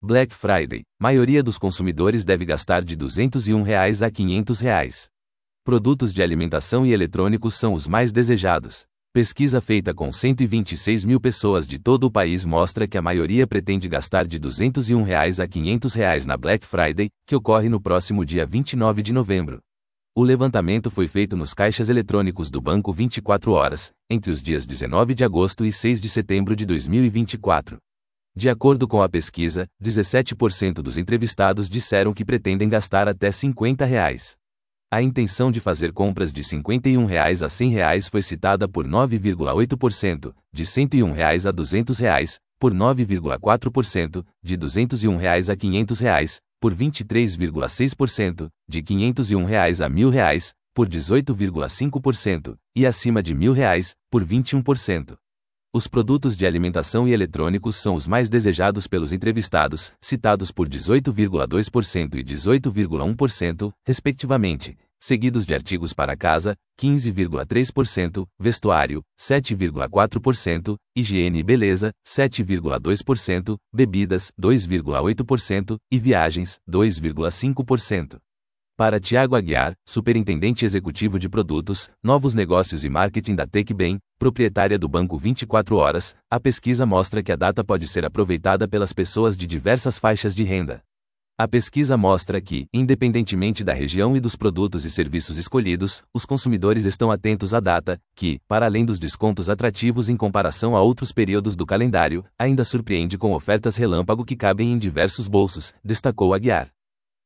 Black Friday. Maioria dos consumidores deve gastar de R$ 201 a R$ 500. Produtos de alimentação e eletrônicos são os mais desejados. Pesquisa feita com 126 mil pessoas de todo o país mostra que a maioria pretende gastar de R$ 201 a R$ 500 na Black Friday, que ocorre no próximo dia 29 de novembro. O levantamento foi feito nos caixas eletrônicos do Banco 24 Horas, entre os dias 19 de agosto e 6 de setembro de 2024. De acordo com a pesquisa, 17% dos entrevistados disseram que pretendem gastar até R$ 50. A intenção de fazer compras de R$ 51 a R$ 100 foi citada por 9,8%, de R$ 101 a R$ 200, por 9,4%, de R$ 201 a R$ 500, por 23,6%, de R$ 501 a R$ 1.000, por 18,5%, e acima de R$ 1.000, por 21%. Os produtos de alimentação e eletrônicos são os mais desejados pelos entrevistados, citados por 18,2% e 18,1%, respectivamente, seguidos de artigos para casa, 15,3%, vestuário, 7,4%, higiene e beleza, 7,2%, bebidas, 2,8% e viagens, 2,5%. Para Tiago Aguiar, superintendente executivo de produtos, novos negócios e marketing da TecBem, proprietária do Banco 24 Horas, a pesquisa mostra que a data pode ser aproveitada pelas pessoas de diversas faixas de renda. A pesquisa mostra que, independentemente da região e dos produtos e serviços escolhidos, os consumidores estão atentos à data, que, para além dos descontos atrativos em comparação a outros períodos do calendário, ainda surpreende com ofertas relâmpago que cabem em diversos bolsos, destacou Aguiar.